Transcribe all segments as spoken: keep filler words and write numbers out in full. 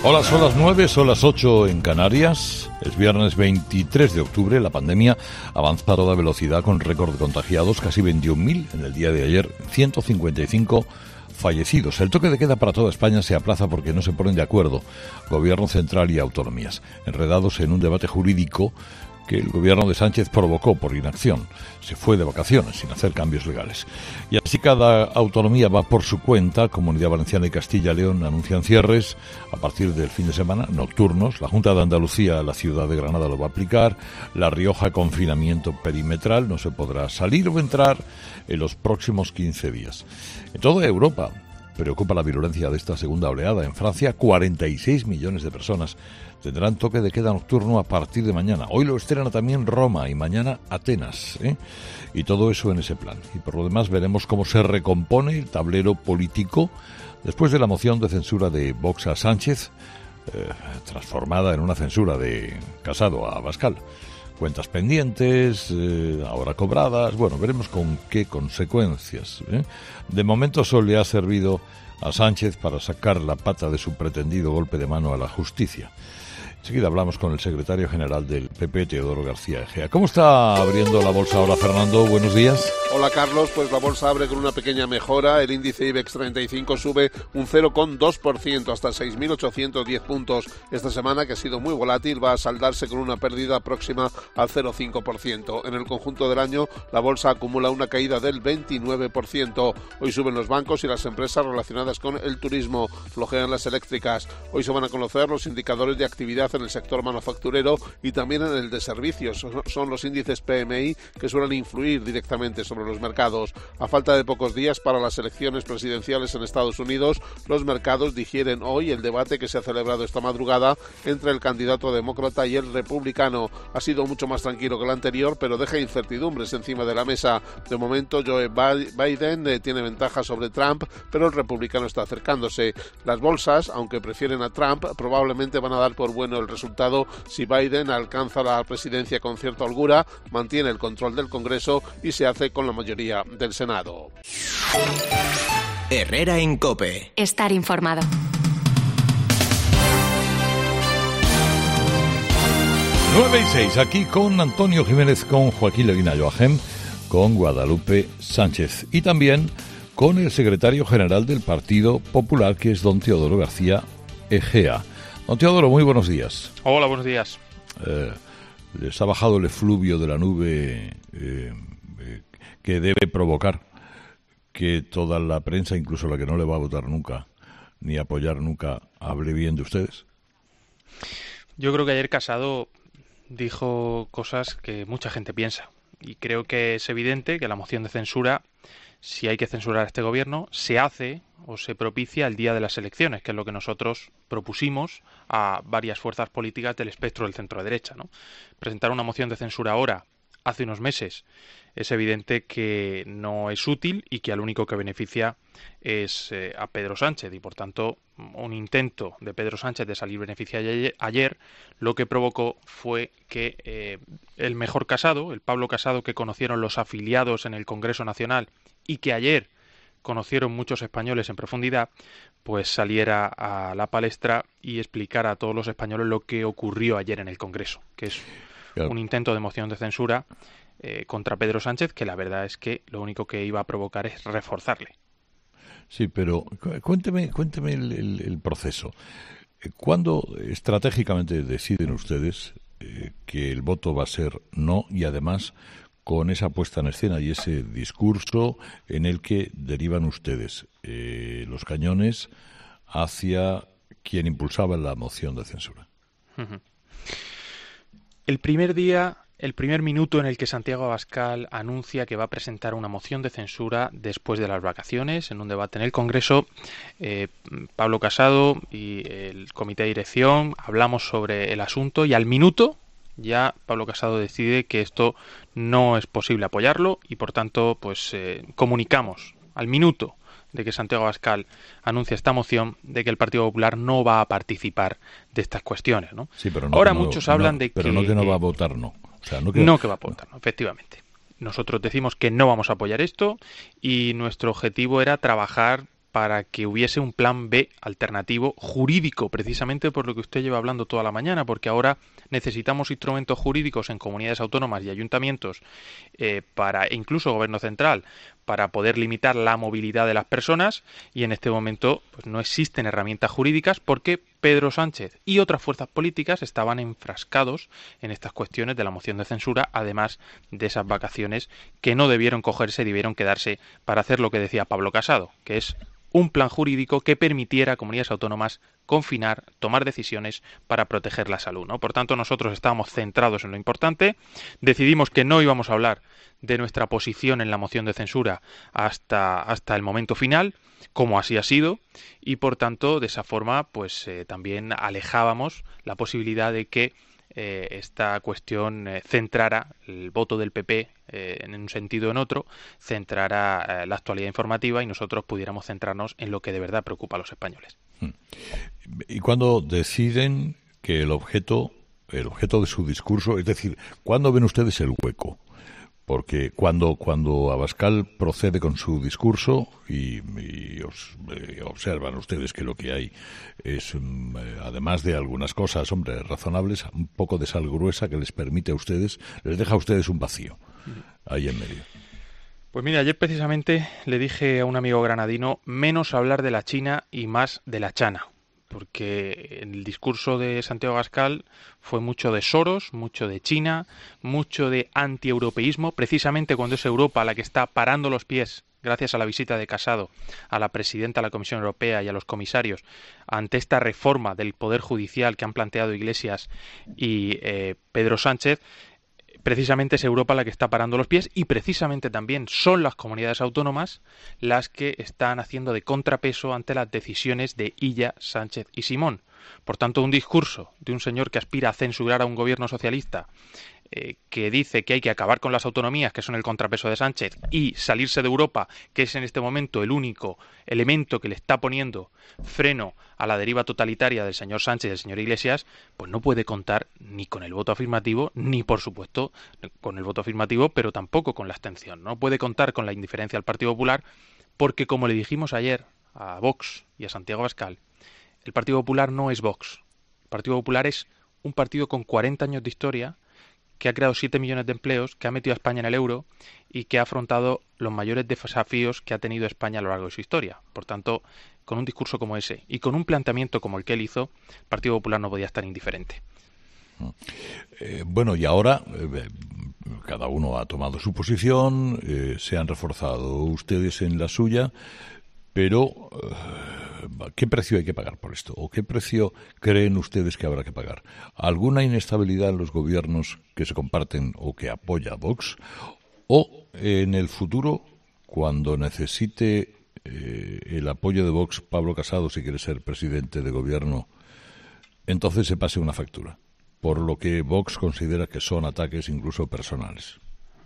Hola, son las nueve, son las ocho en Canarias. Es viernes veintitrés de octubre. La pandemia avanza a toda velocidad con récord de contagiados, casi veintiún mil en el día de ayer, ciento cincuenta y cinco fallecidos. El toque de queda para toda España se aplaza porque no se ponen de acuerdo Gobierno central y autonomías, enredados en un debate jurídico que el gobierno de Sánchez provocó por inacción. Se fue de vacaciones sin hacer cambios legales. Y así cada autonomía va por su cuenta. Comunidad Valenciana y Castilla y León anuncian cierres a partir del fin de semana, nocturnos. La Junta de Andalucía, la ciudad de Granada, lo va a aplicar. La Rioja, confinamiento perimetral. No se podrá salir o entrar en los próximos quince días. En toda Europa preocupa la virulencia de esta segunda oleada. En Francia, cuarenta y seis millones de personas tendrán toque de queda nocturno a partir de mañana. Hoy lo estrena también Roma y mañana Atenas, ¿eh? Y todo eso en ese plan. Y por lo demás veremos cómo se recompone el tablero político después de la moción de censura de Vox a Sánchez, eh, transformada en una censura de Casado a Abascal. Cuentas pendientes, eh, ahora cobradas. Bueno, veremos con qué consecuencias, ¿eh? De momento solo le ha servido a Sánchez para sacar la pata de su pretendido golpe de mano a la justicia. Enseguida hablamos con el secretario general del P P, Teodoro García Egea. ¿Cómo está abriendo la bolsa ahora, Fernando? Buenos días. Hola, Carlos. Pues la bolsa abre con una pequeña mejora. El índice IBEX treinta y cinco sube un cero coma dos por ciento hasta seis mil ochocientos diez puntos esta semana, que ha sido muy volátil. Va a saldarse con una pérdida próxima al cero coma cinco por ciento. En el conjunto del año, la bolsa acumula una caída del veintinueve por ciento. Hoy suben los bancos y las empresas relacionadas con el turismo. Flojean las eléctricas. Hoy se van a conocer los indicadores de actividad en el sector manufacturero y también en el de servicios. Son los índices P M I que suelen influir directamente sobre los mercados. A falta de pocos días para las elecciones presidenciales en Estados Unidos, los mercados digieren hoy el debate que se ha celebrado esta madrugada entre el candidato demócrata y el republicano. Ha sido mucho más tranquilo que el anterior, pero deja incertidumbres encima de la mesa. De momento, Joe Biden eh, tiene ventaja sobre Trump, pero el republicano está acercándose. Las bolsas, aunque prefieren a Trump, probablemente van a dar por bueno el resultado si Biden alcanza la presidencia con cierta holgura, mantiene el control del Congreso y se hace con la mayoría del Senado. Herrera en COPE. Estar informado. nueve y seis, aquí con Antonio Jiménez, con Joaquín Leguina Joachim, con Guadalupe Sánchez y también con el secretario general del Partido Popular, que es don Teodoro García Egea. Don Teodoro, muy buenos días. Hola, buenos días. Eh, les ha bajado el efluvio de la nube eh, eh, que debe provocar que toda la prensa, incluso la que no le va a votar nunca, ni apoyar nunca, hable bien de ustedes. Yo creo que ayer Casado dijo cosas que mucha gente piensa. Y creo que es evidente que la moción de censura, si hay que censurar a este gobierno, se hace o se propicia el día de las elecciones, que es lo que nosotros propusimos a varias fuerzas políticas del espectro del centro-derecha, ¿no? Presentar una moción de censura ahora, hace unos meses, es evidente que no es útil y que al único que beneficia es eh, a Pedro Sánchez, y por tanto un intento de Pedro Sánchez de salir beneficiado ayer, ayer lo que provocó fue que eh, el mejor Casado, el Pablo Casado que conocieron los afiliados en el Congreso Nacional y que ayer conocieron muchos españoles en profundidad, pues saliera a la palestra y explicara a todos los españoles lo que ocurrió ayer en el Congreso, que es claro, un intento de moción de censura eh, contra Pedro Sánchez, que la verdad es que lo único que iba a provocar es reforzarle. Sí, pero cuénteme, cuénteme el, el, el proceso. ¿Cuándo estratégicamente deciden ustedes eh, que el voto va a ser no, y además con esa puesta en escena y ese discurso en el que derivan ustedes eh, los cañones hacia quien impulsaba la moción de censura? Uh-huh. El primer día, el primer minuto en el que Santiago Abascal anuncia que va a presentar una moción de censura después de las vacaciones, en un debate en el Congreso, eh, Pablo Casado y el comité de dirección hablamos sobre el asunto y al minuto ya Pablo Casado decide que esto no es posible apoyarlo y por tanto pues eh, comunicamos al minuto de que Santiago Abascal anuncia esta moción de que el Partido Popular no va a participar de estas cuestiones, ¿no? Sí, pero no, ahora no, muchos no, hablan de pero que... no que no eh, va a votar, no. O sea, no, que... no que va a votar, no, efectivamente. Nosotros decimos que no vamos a apoyar esto y nuestro objetivo era trabajar para que hubiese un plan B alternativo jurídico, precisamente por lo que usted lleva hablando toda la mañana, porque ahora necesitamos instrumentos jurídicos en comunidades autónomas y ayuntamientos, eh, para, e incluso gobierno central, para poder limitar la movilidad de las personas, y en este momento pues no existen herramientas jurídicas porque Pedro Sánchez y otras fuerzas políticas estaban enfrascados en estas cuestiones de la moción de censura, además de esas vacaciones que no debieron cogerse, debieron quedarse para hacer lo que decía Pablo Casado, que es un plan jurídico que permitiera a comunidades autónomas confinar, tomar decisiones para proteger la salud, ¿no? Por tanto, nosotros estábamos centrados en lo importante, decidimos que no íbamos a hablar de nuestra posición en la moción de censura hasta, hasta el momento final, como así ha sido, y por tanto, de esa forma, pues eh, también alejábamos la posibilidad de que eh, esta cuestión eh, centrara el voto del P P eh, en un sentido o en otro, centrara eh, la actualidad informativa y nosotros pudiéramos centrarnos en lo que de verdad preocupa a los españoles. ¿Y cuándo deciden que el objeto, el objeto de su discurso, es decir, cuándo ven ustedes el hueco? Porque cuando cuando Abascal procede con su discurso y, y os, eh, observan ustedes que lo que hay es, um, eh, además de algunas cosas, hombre, razonables, un poco de sal gruesa que les permite a ustedes, les deja a ustedes un vacío ahí en medio. Pues mira, ayer precisamente le dije a un amigo granadino menos hablar de la China y más de la chana, porque el discurso de Santiago Abascal fue mucho de Soros, mucho de China, mucho de antieuropeísmo, precisamente cuando es Europa la que está parando los pies, gracias a la visita de Casado, a la presidenta de la Comisión Europea y a los comisarios, ante esta reforma del Poder Judicial que han planteado Iglesias y eh, Pedro Sánchez. Precisamente es Europa la que está parando los pies y precisamente también son las comunidades autónomas las que están haciendo de contrapeso ante las decisiones de Illa, Sánchez y Simón. Por tanto, un discurso de un señor que aspira a censurar a un gobierno socialista, eh, que dice que hay que acabar con las autonomías, que son el contrapeso de Sánchez, y salirse de Europa, que es en este momento el único elemento que le está poniendo freno a la deriva totalitaria del señor Sánchez y del señor Iglesias, pues no puede contar ni con el voto afirmativo, ni por supuesto con el voto afirmativo, pero tampoco con la abstención. No puede contar con la indiferencia del Partido Popular, porque como le dijimos ayer a Vox y a Santiago Abascal, el Partido Popular no es Vox. El Partido Popular es un partido con cuarenta años de historia, que ha creado siete millones de empleos, que ha metido a España en el euro y que ha afrontado los mayores desafíos que ha tenido España a lo largo de su historia. Por tanto, con un discurso como ese y con un planteamiento como el que él hizo, el Partido Popular no podía estar indiferente. Eh, bueno, y ahora eh, cada uno ha tomado su posición, eh, se han reforzado ustedes en la suya, pero eh, ¿qué precio hay que pagar por esto? ¿O qué precio creen ustedes que habrá que pagar? ¿Alguna inestabilidad en los gobiernos que se comparten o que apoya a Vox? ¿O en el futuro, cuando necesite eh, el apoyo de Vox, Pablo Casado, si quiere ser presidente de gobierno, entonces se pase una factura, por lo que Vox considera que son ataques incluso personales?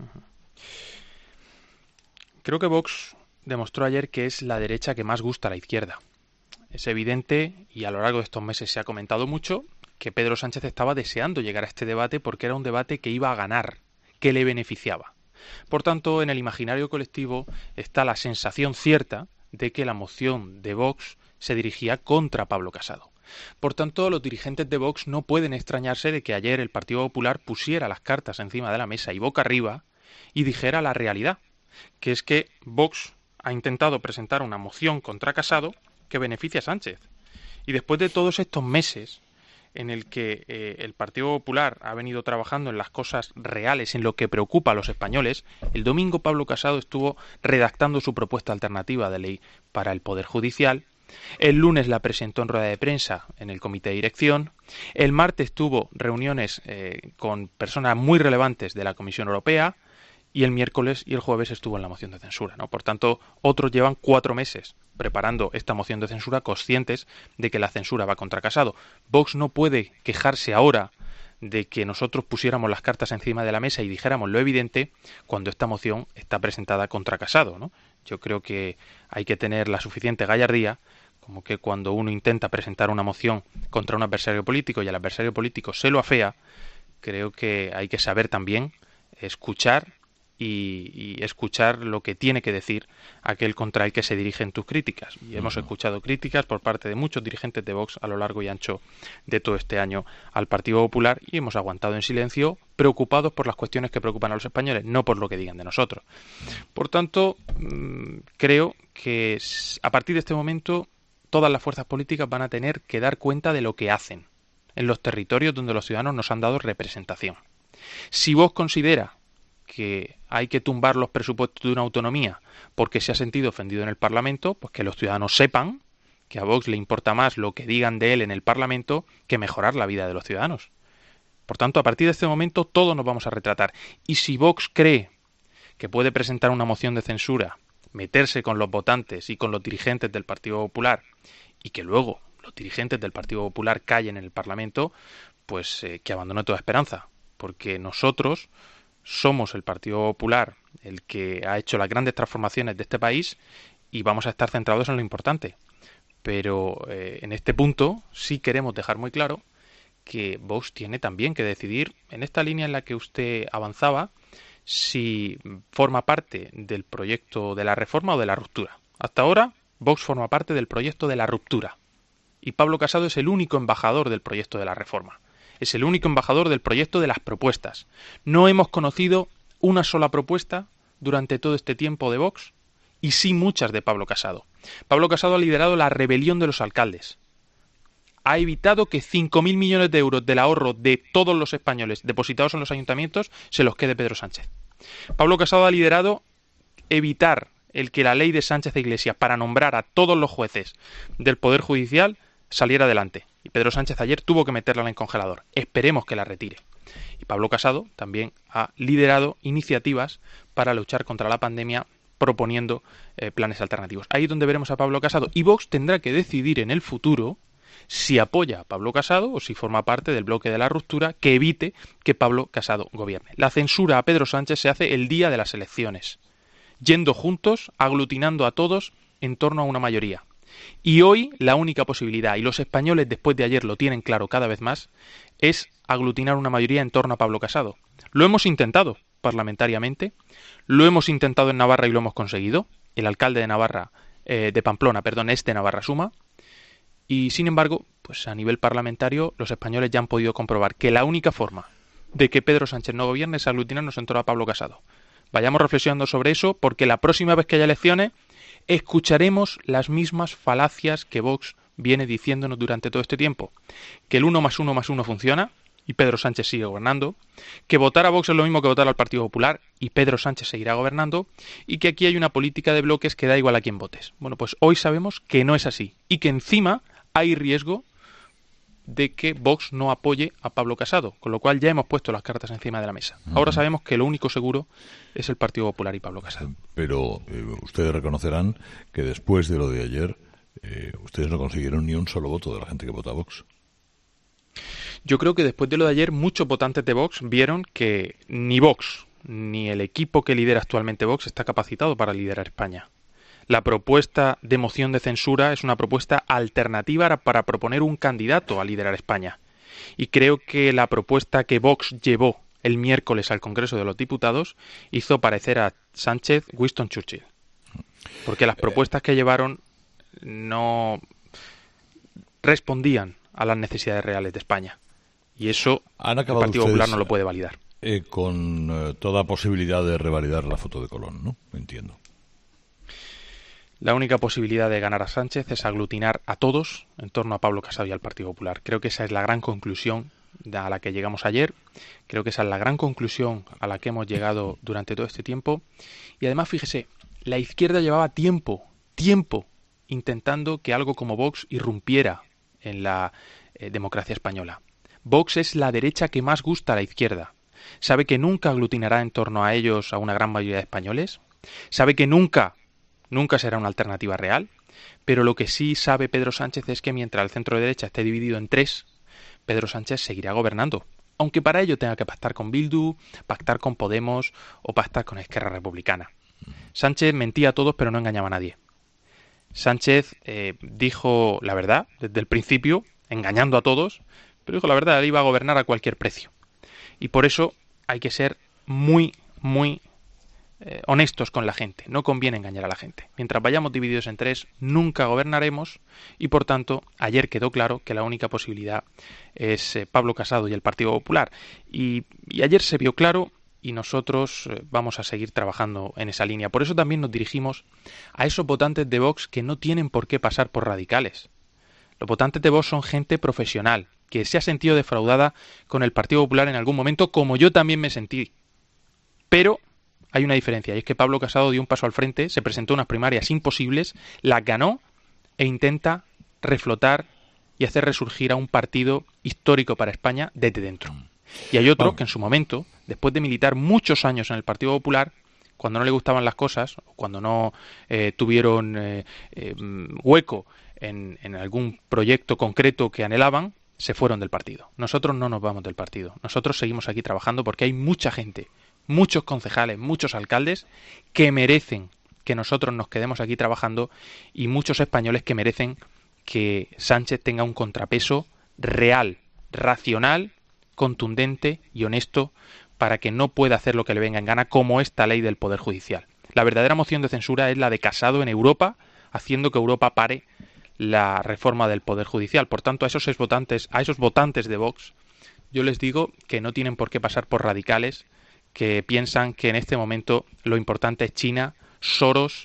Creo que Vox demostró ayer que es la derecha que más gusta a la izquierda. Es evidente, y a lo largo de estos meses se ha comentado mucho, que Pedro Sánchez estaba deseando llegar a este debate porque era un debate que iba a ganar, que le beneficiaba. Por tanto, en el imaginario colectivo está la sensación cierta de que la moción de Vox se dirigía contra Pablo Casado. Por tanto, los dirigentes de Vox no pueden extrañarse de que ayer el Partido Popular pusiera las cartas encima de la mesa y boca arriba y dijera la realidad, que es que Vox ha intentado presentar una moción contra Casado que beneficia a Sánchez. Y después de todos estos meses en el que eh, el Partido Popular ha venido trabajando en las cosas reales, en lo que preocupa a los españoles, el domingo Pablo Casado estuvo redactando su propuesta alternativa de ley para el Poder Judicial. El lunes la presentó en rueda de prensa en el comité de dirección. El martes tuvo reuniones eh, con personas muy relevantes de la Comisión Europea. Y el miércoles y el jueves estuvo en la moción de censura, ¿no? Por tanto, otros llevan cuatro meses preparando esta moción de censura, conscientes de que la censura va contra Casado. Vox no puede quejarse ahora de que nosotros pusiéramos las cartas encima de la mesa y dijéramos lo evidente cuando esta moción está presentada contra Casado, ¿no? Yo creo que hay que tener la suficiente gallardía como que cuando uno intenta presentar una moción contra un adversario político y el adversario político se lo afea, creo que hay que saber también escuchar y, y escuchar lo que tiene que decir aquel contra el que se dirigen tus críticas. Y hemos uh-huh. escuchado críticas por parte de muchos dirigentes de Vox a lo largo y ancho de todo este año al Partido Popular y hemos aguantado en silencio, preocupados por las cuestiones que preocupan a los españoles, no por lo que digan de nosotros. Por tanto, mmm, creo que a partir de este momento todas las fuerzas políticas van a tener que dar cuenta de lo que hacen en los territorios donde los ciudadanos nos han dado representación. Si Vox considera que hay que tumbar los presupuestos de una autonomía porque se ha sentido ofendido en el Parlamento, pues que los ciudadanos sepan que a Vox le importa más lo que digan de él en el Parlamento que mejorar la vida de los ciudadanos. Por tanto, a partir de este momento todos nos vamos a retratar. Y si Vox cree que puede presentar una moción de censura, meterse con los votantes y con los dirigentes del Partido Popular y que luego los dirigentes del Partido Popular callen en el Parlamento, pues eh, que abandone toda esperanza. Porque nosotros somos el Partido Popular el que ha hecho las grandes transformaciones de este país y vamos a estar centrados en lo importante. Pero eh, en este punto sí queremos dejar muy claro que Vox tiene también que decidir, en esta línea en la que usted avanzaba, si forma parte del proyecto de la reforma o de la ruptura. Hasta ahora, Vox forma parte del proyecto de la ruptura. Y Pablo Casado es el único embajador del proyecto de la reforma. Es el único embajador del proyecto de las propuestas. No hemos conocido una sola propuesta durante todo este tiempo de Vox y sí muchas de Pablo Casado. Pablo Casado ha liderado la rebelión de los alcaldes. Ha evitado que cinco mil millones de euros del ahorro de todos los españoles depositados en los ayuntamientos se los quede Pedro Sánchez. Pablo Casado ha liderado evitar el que la ley de Sánchez e Iglesias para nombrar a todos los jueces del Poder Judicial saliera adelante. Y Pedro Sánchez ayer tuvo que meterla en el congelador. Esperemos que la retire. Y Pablo Casado también ha liderado iniciativas para luchar contra la pandemia proponiendo eh, planes alternativos. Ahí es donde veremos a Pablo Casado. Y Vox tendrá que decidir en el futuro si apoya a Pablo Casado o si forma parte del bloque de la ruptura que evite que Pablo Casado gobierne. La censura a Pedro Sánchez se hace el día de las elecciones, yendo juntos, aglutinando a todos en torno a una mayoría. Y hoy la única posibilidad, y los españoles después de ayer lo tienen claro cada vez más, es aglutinar una mayoría en torno a Pablo Casado. Lo hemos intentado parlamentariamente, lo hemos intentado en Navarra y lo hemos conseguido. El alcalde de Navarra, eh, de Pamplona, perdón, es de Navarra Suma. Y sin embargo, pues a nivel parlamentario los españoles ya han podido comprobar que la única forma de que Pedro Sánchez no gobierne es aglutinarnos en torno a Pablo Casado. Vayamos reflexionando sobre eso porque la próxima vez que haya elecciones escucharemos las mismas falacias que Vox viene diciéndonos durante todo este tiempo. Que el uno más uno más uno funciona y Pedro Sánchez sigue gobernando. Que votar a Vox es lo mismo que votar al Partido Popular y Pedro Sánchez seguirá gobernando. Y que aquí hay una política de bloques que da igual a quién votes. Bueno, pues hoy sabemos que no es así. Y que encima hay riesgo de que Vox no apoye a Pablo Casado, con lo cual ya hemos puesto las cartas encima de la mesa. Ahora sabemos que lo único seguro es el Partido Popular y Pablo Casado. Pero eh, ustedes reconocerán que después de lo de ayer, eh, ustedes no consiguieron ni un solo voto de la gente que vota a Vox. Yo creo que después de lo de ayer, muchos votantes de Vox vieron que ni Vox, ni el equipo que lidera actualmente Vox está capacitado para liderar España. La propuesta de moción de censura es una propuesta alternativa para proponer un candidato a liderar España. Y creo que la propuesta que Vox llevó el miércoles al Congreso de los Diputados hizo parecer a Sánchez Winston Churchill. Porque las propuestas que llevaron no respondían a las necesidades reales de España. Y eso el Partido Popular no lo puede validar. Eh, con eh, toda posibilidad de revalidar la foto de Colón, ¿no? Entiendo. La única posibilidad de ganar a Sánchez es aglutinar a todos en torno a Pablo Casado y al Partido Popular. Creo que esa es la gran conclusión a la que llegamos ayer. Creo que esa es la gran conclusión a la que hemos llegado durante todo este tiempo. Y además, fíjese, la izquierda llevaba tiempo, tiempo, intentando que algo como Vox irrumpiera en la eh, democracia española. Vox es la derecha que más gusta a la izquierda. Sabe que nunca aglutinará en torno a ellos a una gran mayoría de españoles. Sabe que nunca... Nunca será una alternativa real, pero lo que sí sabe Pedro Sánchez es que mientras el centro de derecha esté dividido en tres, Pedro Sánchez seguirá gobernando, aunque para ello tenga que pactar con Bildu, pactar con Podemos o pactar con Esquerra Republicana. Sánchez mentía a todos pero no engañaba a nadie. Sánchez eh, dijo la verdad desde el principio, engañando a todos, pero dijo la verdad, él iba a gobernar a cualquier precio. Y por eso hay que ser muy, muy eh, honestos con la gente, no conviene engañar a la gente. Mientras vayamos divididos en tres, nunca gobernaremos y, por tanto, ayer quedó claro que la única posibilidad es eh, Pablo Casado y el Partido Popular. Y, y ayer se vio claro y nosotros eh, vamos a seguir trabajando en esa línea. Por eso también nos dirigimos a esos votantes de Vox que no tienen por qué pasar por radicales. Los votantes de Vox son gente profesional, que se ha sentido defraudada con el Partido Popular en algún momento, como yo también me sentí. Pero hay una diferencia, y es que Pablo Casado dio un paso al frente, se presentó a unas primarias imposibles, las ganó e intenta reflotar y hacer resurgir a un partido histórico para España desde dentro. Y hay otro que en su momento, después de militar muchos años en el Partido Popular, cuando no le gustaban las cosas, cuando no eh, tuvieron eh, eh, hueco en, en algún proyecto concreto que anhelaban, se fueron del partido. Nosotros no nos vamos del partido. Nosotros seguimos aquí trabajando porque hay mucha gente, muchos concejales, muchos alcaldes que merecen que nosotros nos quedemos aquí trabajando y muchos españoles que merecen que Sánchez tenga un contrapeso real, racional, contundente y honesto para que no pueda hacer lo que le venga en gana, como esta ley del Poder Judicial. La verdadera moción de censura es la de Casado en Europa, haciendo que Europa pare la reforma del Poder Judicial. Por tanto, a esos votantes, a esos votantes de Vox, yo les digo que no tienen por qué pasar por radicales que piensan que en este momento lo importante es China, Soros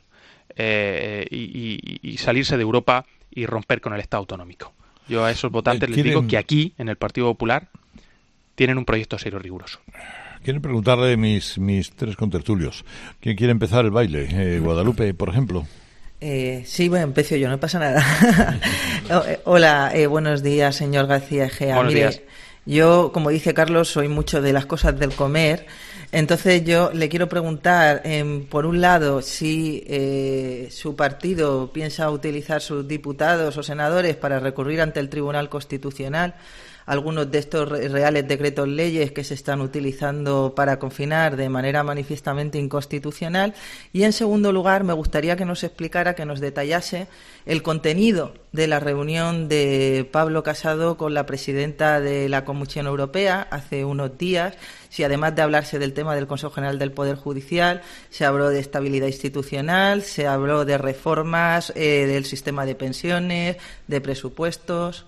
eh, y, y, y salirse de Europa y romper con el Estado autonómico. Yo a esos votantes les digo que aquí, en el Partido Popular, tienen un proyecto serio y riguroso. Quiero preguntarle mis mis tres contertulios. ¿Quién quiere empezar el baile? Eh, Guadalupe, por ejemplo. Eh, sí, bueno, empiezo yo, no pasa nada. Hola, eh, buenos días, señor García Egea. Buenos Mire, días. Yo, como dice Carlos, soy mucho de las cosas del comer. Entonces yo le quiero preguntar, eh, por un lado, si eh, su partido piensa utilizar sus diputados o senadores para recurrir ante el Tribunal Constitucional algunos de estos reales decretos leyes que se están utilizando para confinar de manera manifiestamente inconstitucional. Y, en segundo lugar, me gustaría que nos explicara, que nos detallase el contenido de la reunión de Pablo Casado con la presidenta de la Comisión Europea hace unos días, si además de hablarse del tema del Consejo General del Poder Judicial, se habló de estabilidad institucional, se habló de reformas eh, del sistema de pensiones, de presupuestos.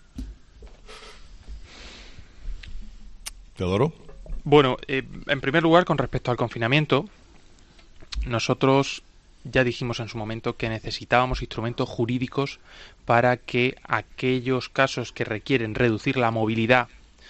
Teodoro. Bueno, eh, en primer lugar, con respecto al confinamiento, nosotros ya dijimos en su momento que necesitábamos instrumentos jurídicos para que aquellos casos que requieren reducir la movilidad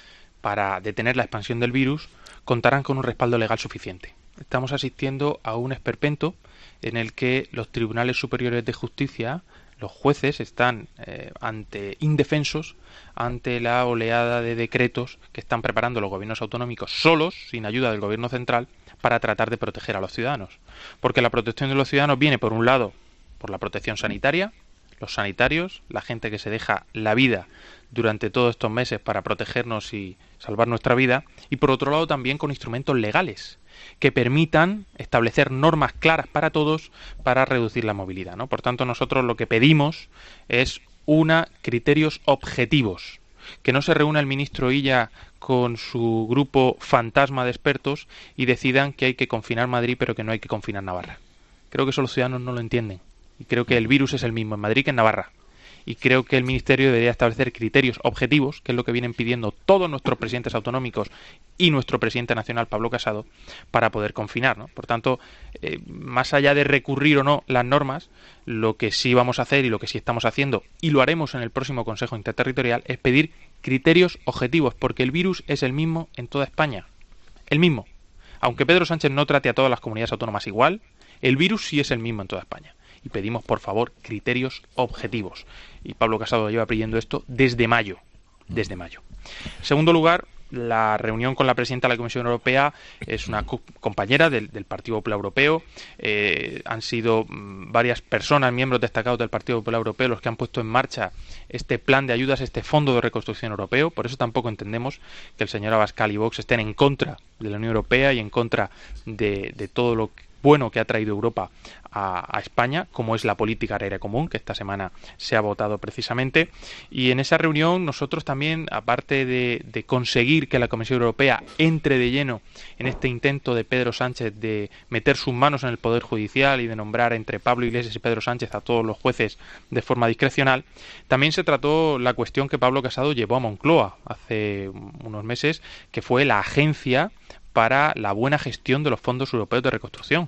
para detener la expansión del virus contaran con un respaldo legal suficiente. Estamos asistiendo a un esperpento en el que los tribunales superiores de justicia, los jueces, están eh, ante indefensos ante la oleada de decretos que están preparando los gobiernos autonómicos solos, sin ayuda del gobierno central, para tratar de proteger a los ciudadanos. Porque la protección de los ciudadanos viene, por un lado, por la protección sanitaria, los sanitarios, la gente que se deja la vida durante todos estos meses para protegernos y salvar nuestra vida, y por otro lado también con instrumentos legales que permitan establecer normas claras para todos para reducir la movilidad, ¿no? Por tanto, nosotros lo que pedimos es una criterios objetivos, que no se reúna el ministro Illa con su grupo fantasma de expertos y decidan que hay que confinar Madrid pero que no hay que confinar Navarra. Creo que eso los ciudadanos no lo entienden y creo que el virus es el mismo en Madrid que en Navarra. Y creo que el Ministerio debería establecer criterios objetivos, que es lo que vienen pidiendo todos nuestros presidentes autonómicos y nuestro presidente nacional, Pablo Casado, para poder confinar, ¿no? Por tanto, eh, más allá de recurrir o no las normas, lo que sí vamos a hacer y lo que sí estamos haciendo, y lo haremos en el próximo Consejo Interterritorial, es pedir criterios objetivos, porque el virus es el mismo en toda España. El mismo. Aunque Pedro Sánchez no trate a todas las comunidades autónomas igual, el virus sí es el mismo en toda España. Y pedimos, por favor, criterios objetivos. Y Pablo Casado lleva pidiendo esto desde mayo. Desde mayo. En segundo lugar, la reunión con la presidenta de la Comisión Europea es una co- compañera del, del Partido Popular Europeo. Eh, han sido mmm, varias personas, miembros destacados del Partido Popular Europeo, los que han puesto en marcha este plan de ayudas, este Fondo de Reconstrucción Europeo. Por eso tampoco entendemos que el señor Abascal y Vox estén en contra de la Unión Europea y en contra de, de todo lo bueno que ha traído Europa a, a España, como es la política agraria común, que esta semana se ha votado precisamente. Y en esa reunión nosotros también, aparte de, de conseguir que la Comisión Europea entre de lleno en este intento de Pedro Sánchez de meter sus manos en el Poder Judicial y de nombrar entre Pablo Iglesias y Pedro Sánchez a todos los jueces de forma discrecional, también se trató la cuestión que Pablo Casado llevó a Moncloa hace unos meses, que fue la Agencia para la buena gestión de los fondos europeos de reconstrucción.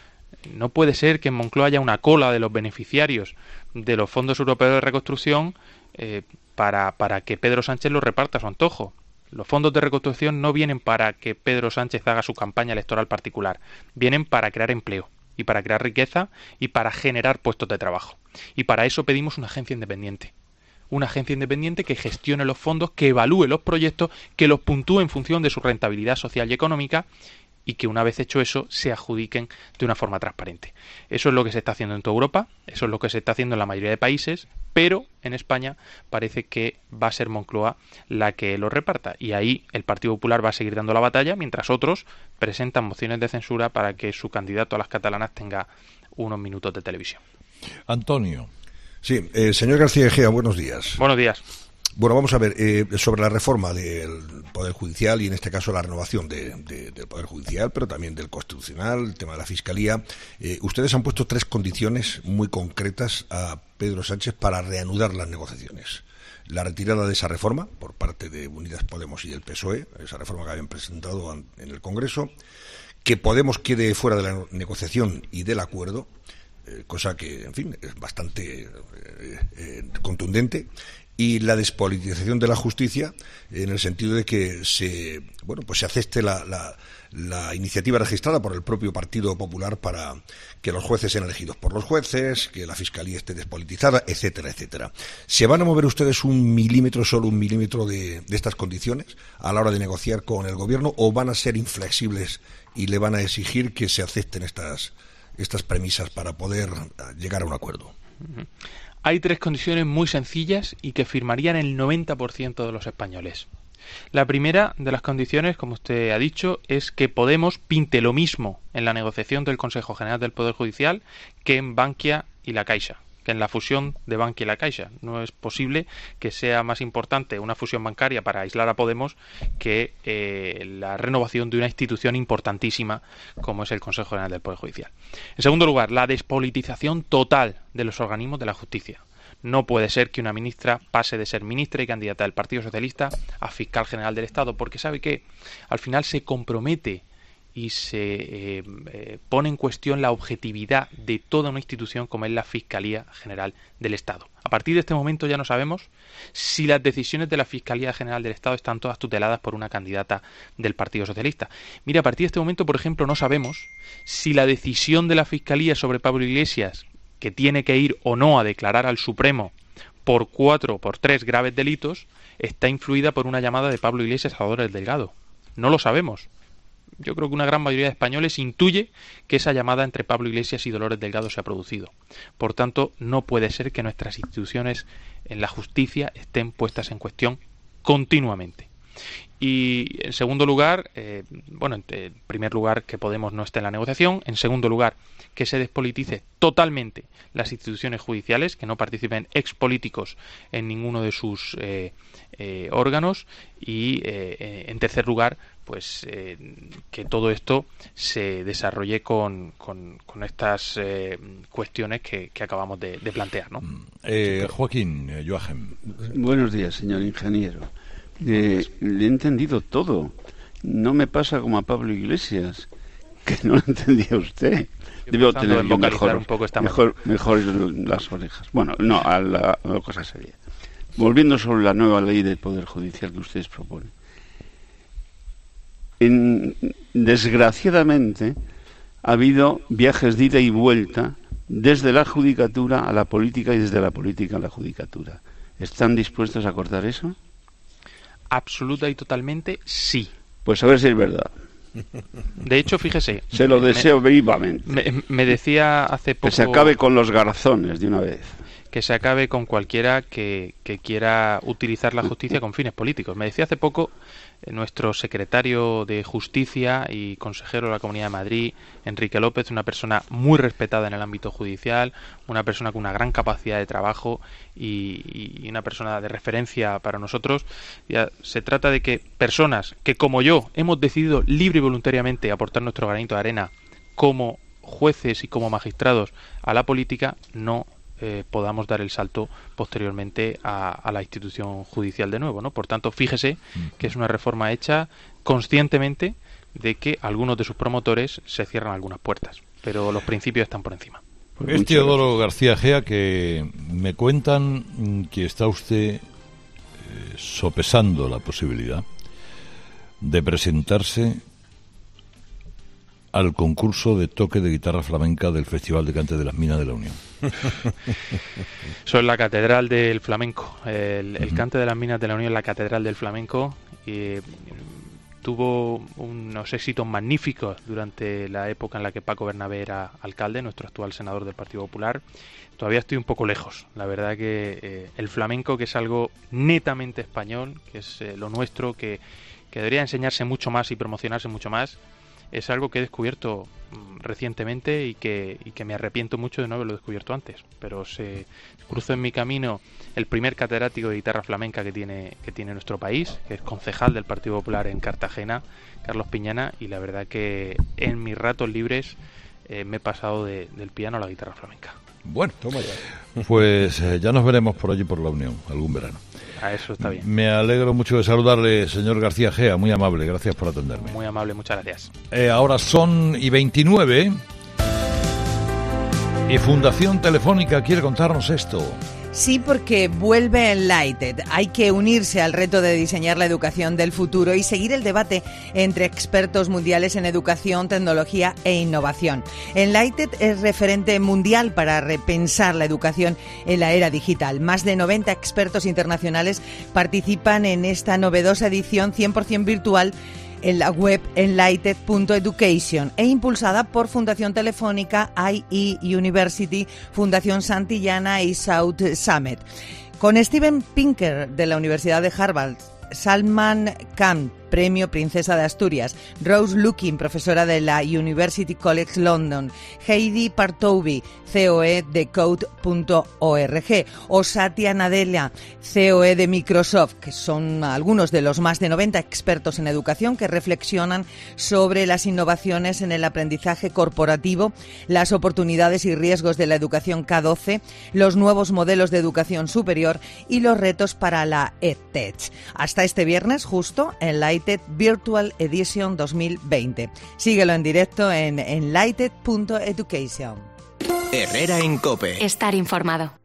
No puede ser que en Moncloa haya una cola de los beneficiarios de los fondos europeos de reconstrucción eh, para, para que Pedro Sánchez los reparta a su antojo. Los fondos de reconstrucción no vienen para que Pedro Sánchez haga su campaña electoral particular, vienen para crear empleo y para crear riqueza y para generar puestos de trabajo. Y para eso pedimos una agencia independiente. Una agencia independiente que gestione los fondos, que evalúe los proyectos, que los puntúe en función de su rentabilidad social y económica y que una vez hecho eso se adjudiquen de una forma transparente. Eso es lo que se está haciendo en toda Europa, eso es lo que se está haciendo en la mayoría de países, pero en España parece que va a ser Moncloa la que lo reparta y ahí el Partido Popular va a seguir dando la batalla mientras otros presentan mociones de censura para que su candidato a las catalanas tenga unos minutos de televisión. Antonio. Sí, eh, señor García Egea, buenos días. Buenos días. Bueno, vamos a ver, eh, sobre la reforma del Poder Judicial y en este caso la renovación de, de, del Poder Judicial, pero también del Constitucional, el tema de la Fiscalía. Eh, ustedes han puesto tres condiciones muy concretas a Pedro Sánchez para reanudar las negociaciones. La retirada de esa reforma por parte de Unidas Podemos y el P S O E, esa reforma que habían presentado en el Congreso, que Podemos quede fuera de la negociación y del acuerdo, eh, cosa que, en fin, es bastante eh, eh, contundente, y la despolitización de la justicia en el sentido de que se bueno pues se acepte la, la, la iniciativa registrada por el propio Partido Popular para que los jueces sean elegidos por los jueces, que la Fiscalía esté despolitizada, etcétera, etcétera. ¿Se van a mover ustedes un milímetro, solo un milímetro de, de estas condiciones a la hora de negociar con el Gobierno o van a ser inflexibles y le van a exigir que se acepten estas, estas premisas para poder llegar a un acuerdo? Uh-huh. Hay tres condiciones muy sencillas y que firmarían el noventa por ciento de los españoles. La primera de las condiciones, como usted ha dicho, es que Podemos pinte lo mismo en la negociación del Consejo General del Poder Judicial que en Bankia y la Caixa, que en la fusión de Bankia y la Caixa. No es posible que sea más importante una fusión bancaria para aislar a Podemos que eh, la renovación de una institución importantísima como es el Consejo General del Poder Judicial. En segundo lugar, la despolitización total de los organismos de la justicia. No puede ser que una ministra pase de ser ministra y candidata del Partido Socialista a fiscal general del Estado, porque sabe que al final se compromete y se eh, eh, pone en cuestión la objetividad de toda una institución como es la Fiscalía General del Estado. A partir de este momento ya no sabemos si las decisiones de la Fiscalía General del Estado están todas tuteladas por una candidata del Partido Socialista. Mira, a partir de este momento, por ejemplo, no sabemos si la decisión de la Fiscalía sobre Pablo Iglesias, que tiene que ir o no a declarar al Supremo por cuatro o por tres graves delitos, está influida por una llamada de Pablo Iglesias a Dolores Delgado. No lo sabemos. Yo creo que una gran mayoría de españoles intuye que esa llamada entre Pablo Iglesias y Dolores Delgado se ha producido. Por tanto, no puede ser que nuestras instituciones en la justicia estén puestas en cuestión continuamente. Y en segundo lugar, eh, bueno, en primer lugar, que Podemos no esté en la negociación. En segundo lugar, que se despolitice totalmente las instituciones judiciales, que no participen expolíticos en ninguno de sus eh, eh, órganos. Y eh, en tercer lugar, pues eh, que todo esto se desarrolle con, con, con estas eh, cuestiones que, que acabamos de, de plantear, ¿no? Eh, Joaquín, eh, Joachim. Buenos días, señor ingeniero. Eh, le he entendido todo. No me pasa como a Pablo Iglesias, que no lo entendía usted. Debo tener yo mejor, un poco esta mejor, mejor las orejas. Bueno, no, a la, a la cosa seria. Volviendo sobre la nueva ley del Poder Judicial que ustedes proponen. En, desgraciadamente, ha habido viajes de ida y vuelta desde la judicatura a la política y desde la política a la judicatura. ¿Están dispuestos a cortar eso? Absoluta y totalmente sí. Pues a ver si es verdad. De hecho, fíjese. Se lo deseo me, vivamente. Me, me decía hace poco. Que se acabe con los garzones de una vez. que se acabe con cualquiera que, que quiera utilizar la justicia con fines políticos. Me decía hace poco eh, nuestro secretario de Justicia y consejero de la Comunidad de Madrid, Enrique López, una persona muy respetada en el ámbito judicial, una persona con una gran capacidad de trabajo y, y una persona de referencia para nosotros. Ya se trata de que personas que, como yo, hemos decidido libre y voluntariamente aportar nuestro granito de arena como jueces y como magistrados a la política, no eh, podamos dar el salto posteriormente a, a la institución judicial de nuevo, ¿no? Por tanto, fíjese que es una reforma hecha conscientemente de que algunos de sus promotores se cierran algunas puertas, pero los principios están por encima. Es Teodoro García Gea, que me cuentan que está usted eh, sopesando la posibilidad de presentarse al concurso de toque de guitarra flamenca del Festival de Cante de las Minas de la Unión. Eso es la catedral del flamenco. El, el uh-huh. Cante de las Minas de la Unión es la catedral del flamenco. Y tuvo unos éxitos magníficos durante la época en la que Paco Bernabé era alcalde, nuestro actual senador del Partido Popular. Todavía estoy un poco lejos. La verdad que eh, el flamenco, que es algo netamente español, que es eh, lo nuestro, que, que debería enseñarse mucho más y promocionarse mucho más, es algo que he descubierto recientemente y que, y que me arrepiento mucho de no haberlo descubierto antes. Pero se cruzó en mi camino el primer catedrático de guitarra flamenca que tiene, que tiene nuestro país, que es concejal del Partido Popular en Cartagena, Carlos Piñana, y la verdad que en mis ratos libres eh, me he pasado de, del piano a la guitarra flamenca. Bueno, toma ya. Pues eh, ya nos veremos por allí por la Unión, algún verano. A eso está bien. Me alegro mucho de saludarle, señor García Gea, muy amable, gracias por atenderme. Muy amable, muchas gracias. Eh, ahora son y veintinueve y Fundación Telefónica quiere contarnos esto. Sí, porque vuelve Enlighted. Hay que unirse al reto de diseñar la educación del futuro y seguir el debate entre expertos mundiales en educación, tecnología e innovación. Enlighted es referente mundial para repensar la educación en la era digital. Más de noventa expertos internacionales participan en esta novedosa edición cien por ciento virtual en la web enlighted punto education e impulsada por Fundación Telefónica, I E University, Fundación Santillana y South Summit. Con Steven Pinker de la Universidad de Harvard, Salman Khan, Premio Princesa de Asturias, Rose Lukin, profesora de la University College London, Heidi Partovi, C O E de code punto org, o Satya Nadella, C O E de Microsoft, que son algunos de los más de noventa expertos en educación que reflexionan sobre las innovaciones en el aprendizaje corporativo, las oportunidades y riesgos de la educación K doce, los nuevos modelos de educación superior y los retos para la EdTech. Hasta este viernes, justo, en Enlighted Virtual Edition dos mil veinte. Síguelo en directo en enlighted punto education. Herrera en COPE. Estar informado.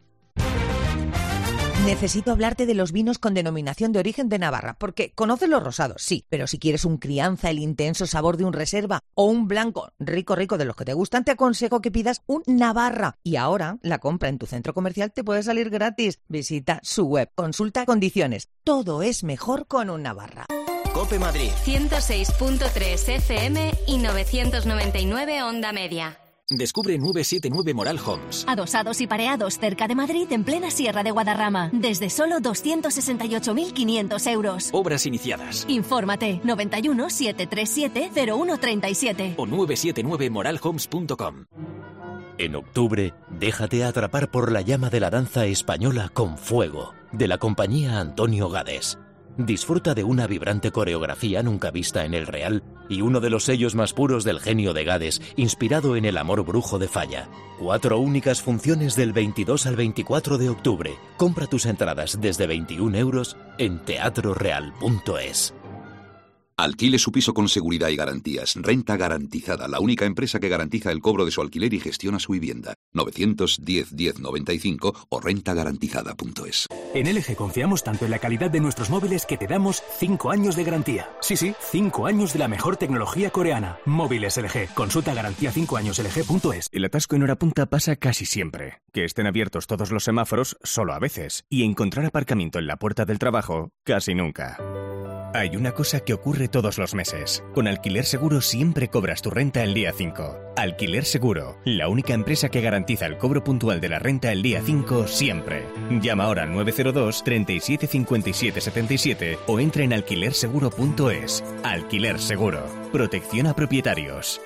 Necesito hablarte de los vinos con denominación de origen de Navarra, porque conoces los rosados, sí, pero si quieres un crianza, el intenso sabor de un reserva o un blanco rico rico de los que te gustan, te aconsejo que pidas un Navarra. Y ahora la compra en tu centro comercial te puede salir gratis. Visita su web, consulta condiciones. Todo es mejor con un Navarra. COPE Madrid. ciento seis punto tres F M y novecientos noventa y nueve Onda Media. Descubre nueve siete nueve Moral Homes. Adosados y pareados cerca de Madrid, en plena Sierra de Guadarrama. Desde solo doscientos sesenta y ocho mil quinientos euros. Obras iniciadas. Infórmate noventa y uno, setecientos treinta y siete, cero uno treinta y siete. O nueve siete nueve moral homes punto com. En octubre, déjate atrapar por la llama de la danza española con Fuego, de la compañía Antonio Gades. Disfruta de una vibrante coreografía nunca vista en el Real y uno de los sellos más puros del genio de Gades, inspirado en el amor brujo de Falla. Cuatro únicas funciones del veintidós al veinticuatro de octubre. Compra tus entradas desde veintiún euros en teatro real punto es. Alquile su piso con seguridad y garantías. Renta Garantizada, la única empresa que garantiza el cobro de su alquiler y gestiona su vivienda. novecientos diez diez noventa y cinco o renta garantizada punto es. En L G confiamos tanto en la calidad de nuestros móviles que te damos cinco años de garantía. Sí, sí, cinco años de la mejor tecnología coreana. Móviles L G. Consulta garantía cinco años L G punto es. El atasco en hora punta pasa casi siempre. Que estén abiertos todos los semáforos, solo a veces. Y encontrar aparcamiento en la puerta del trabajo, casi nunca. Hay una cosa que ocurre todos los meses. Con Alquiler Seguro siempre cobras tu renta el día cinco. Alquiler Seguro, la única empresa que garantiza el cobro puntual de la renta el día cinco siempre. Llama ahora al nueve cero dos, treinta y siete, cincuenta y siete, setenta y siete o entra en alquiler seguro punto es. Alquiler Seguro. Protección a propietarios.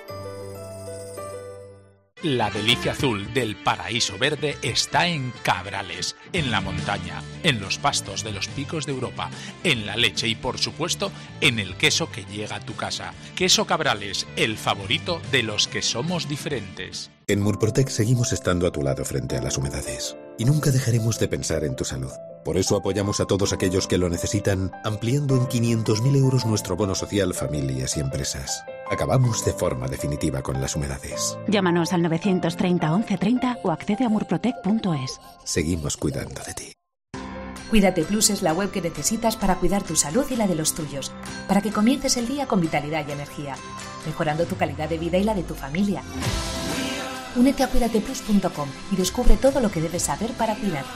La delicia azul del paraíso verde está en Cabrales, en la montaña, en los pastos de los picos de Europa, en la leche y, por supuesto, en el queso que llega a tu casa. Queso Cabrales, el favorito de los que somos diferentes. En Murprotec seguimos estando a tu lado frente a las humedades y nunca dejaremos de pensar en tu salud. Por eso apoyamos a todos aquellos que lo necesitan, ampliando en quinientos mil euros nuestro bono social familias y empresas. Acabamos de forma definitiva con las humedades. Llámanos al novecientos treinta, once treinta o accede a murprotec punto es. Seguimos cuidando de ti. Cuídate Plus es la web que necesitas para cuidar tu salud y la de los tuyos, para que comiences el día con vitalidad y energía, mejorando tu calidad de vida y la de tu familia. Únete a cuídate plus punto com y descubre todo lo que debes saber para cuidarte.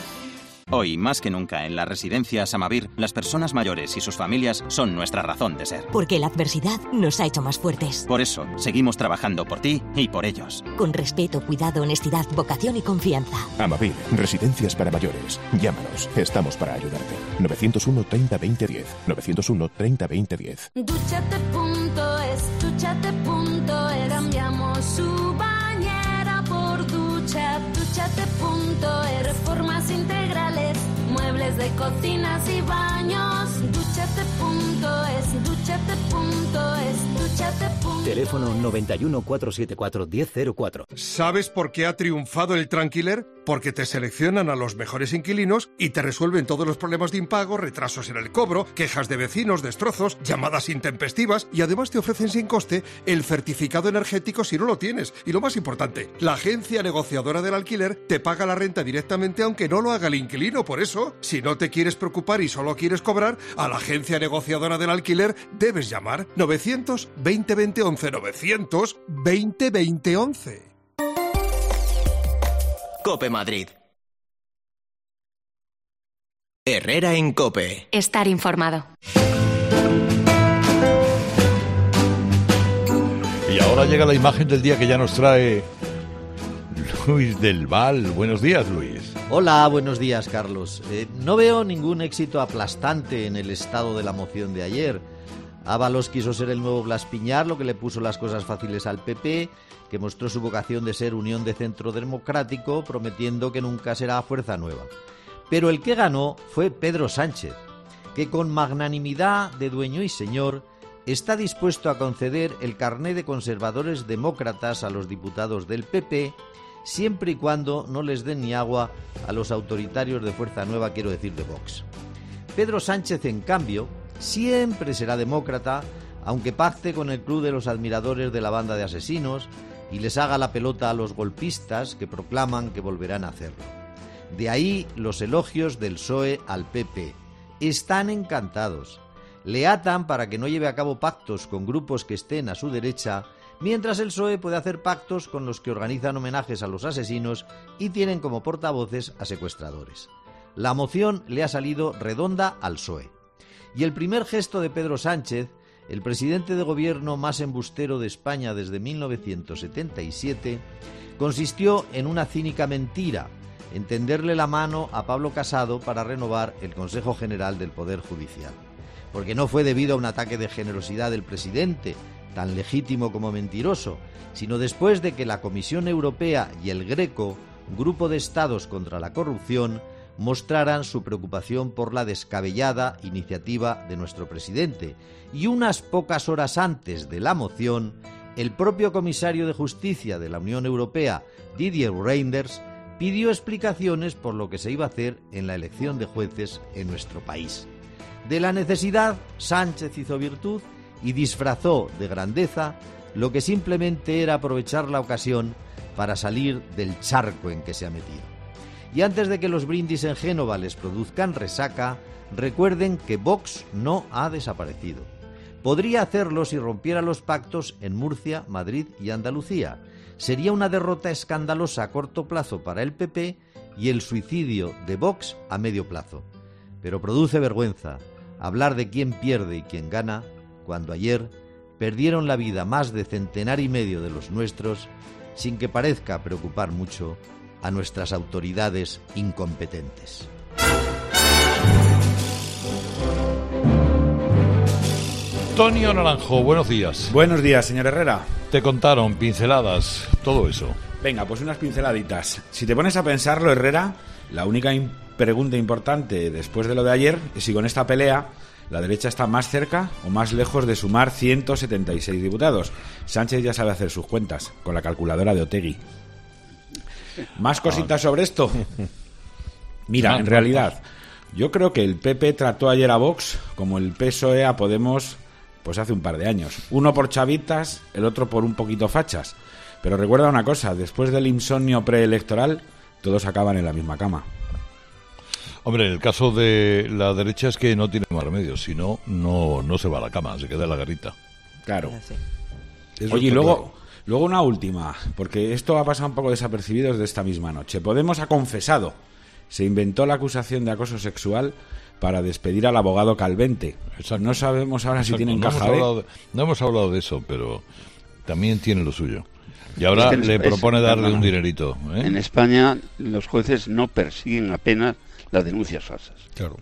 Hoy, más que nunca, en las residencias Amavir, las personas mayores y sus familias son nuestra razón de ser. Porque la adversidad nos ha hecho más fuertes. Por eso, seguimos trabajando por ti y por ellos. Con respeto, cuidado, honestidad, vocación y confianza. Amavir, residencias para mayores. Llámanos, estamos para ayudarte. novecientos uno, treinta, veinte, diez. novecientos uno, treinta, veinte, diez. Dúchate punto es, dúchate punto es. Cambiamos su bañera por ducha. Dúchate punto es. Reformas integrales, muebles de cocinas y baños. Dúchate punto es, dúchate punto es, dúchate punto es. Teléfono noventa y uno, cuatrocientos setenta y cuatro, diez cero cuatro. ¿Sabes por qué ha triunfado el Tranquiler? Porque te seleccionan a los mejores inquilinos y te resuelven todos los problemas de impago, retrasos en el cobro, quejas de vecinos, destrozos, llamadas intempestivas y además te ofrecen sin coste el certificado energético si no lo tienes. Y lo más importante, la agencia negociadora del alquiler te paga la renta directamente aunque no lo haga el inquilino. Por eso, si no te quieres preocupar y solo quieres cobrar, a la agencia negociadora del alquiler debes llamar novecientos veinte, veinte, once, novecientos veinte, veinte, once. Cope Madrid. Herrera en Cope. Estar informado. Y ahora llega la imagen del día que ya nos trae Luis del Val. Buenos días, Luis. Hola, buenos días, Carlos. Eh, no veo ningún éxito aplastante en el estado de la moción de ayer. Ábalos quiso ser el nuevo Blas Piñar, lo que le puso las cosas fáciles al P P, que mostró su vocación de ser unión de centro democrático, prometiendo que nunca será fuerza nueva. Pero el que ganó fue Pedro Sánchez, que con magnanimidad de dueño y señor está dispuesto a conceder el carné de conservadores demócratas a los diputados del P P, siempre y cuando no les den ni agua a los autoritarios de fuerza nueva, quiero decir de Vox. Pedro Sánchez, en cambio, siempre será demócrata, aunque pacte con el club de los admiradores de la banda de asesinos y les haga la pelota a los golpistas que proclaman que volverán a hacerlo. De ahí los elogios del P S O E al P P. Están encantados. Le atan para que no lleve a cabo pactos con grupos que estén a su derecha, mientras el P S O E puede hacer pactos con los que organizan homenajes a los asesinos y tienen como portavoces a secuestradores. La moción le ha salido redonda al P S O E. Y el primer gesto de Pedro Sánchez, el presidente de gobierno más embustero de España desde mil novecientos setenta y siete, consistió en una cínica mentira, en tenderle la mano a Pablo Casado para renovar el Consejo General del Poder Judicial. Porque no fue debido a un ataque de generosidad del presidente, tan legítimo como mentiroso, sino después de que la Comisión Europea y el Greco, grupo de estados contra la corrupción, mostraran su preocupación por la descabellada iniciativa de nuestro presidente. Y unas pocas horas antes de la moción, el propio comisario de Justicia de la Unión Europea, Didier Reynders, pidió explicaciones por lo que se iba a hacer en la elección de jueces en nuestro país. De la necesidad, Sánchez hizo virtud y disfrazó de grandeza lo que simplemente era aprovechar la ocasión para salir del charco en que se ha metido. Y antes de que los brindis en Génova les produzcan resaca, recuerden que Vox no ha desaparecido. Podría hacerlo si rompiera los pactos en Murcia, Madrid y Andalucía. Sería una derrota escandalosa a corto plazo para el P P y el suicidio de Vox a medio plazo. Pero produce vergüenza hablar de quién pierde y quién gana, cuando ayer perdieron la vida más de centenar y medio de los nuestros, sin que parezca preocupar mucho a nuestras autoridades incompetentes. Antonio Naranjo, buenos días. Buenos días, señor Herrera. Te contaron pinceladas, todo eso. Venga, pues unas pinceladitas. Si te pones a pensarlo, Herrera, la única in- pregunta importante después de lo de ayer es si con esta pelea la derecha está más cerca o más lejos de sumar ciento setenta y seis diputados. Sánchez ya sabe hacer sus cuentas con la calculadora de Otegi. ¿Más cositas sobre esto? Mira, en realidad, yo creo que el P P trató ayer a Vox como el P S O E a Podemos pues hace un par de años. Uno por chavitas, el otro por un poquito fachas. Pero recuerda una cosa, después del insomnio preelectoral, todos acaban en la misma cama. Hombre, el caso de la derecha es que no tiene más remedio, si no, no, no se va a la cama, se queda en la garrita. Claro. Eso Oye, y está luego, claro. luego una última, porque esto ha pasado un poco desapercibido desde esta misma noche. Podemos ha confesado, se inventó la acusación de acoso sexual para despedir al abogado Calvente. No sabemos ahora si Exacto, tienen no caja hemos B. hablado de- no hemos hablado de eso, pero también tiene lo suyo. Y ahora Es que en le Espa- propone es- darle perdona. un dinerito. ¿eh? En España los jueces no persiguen apenas las denuncias falsas. Claro.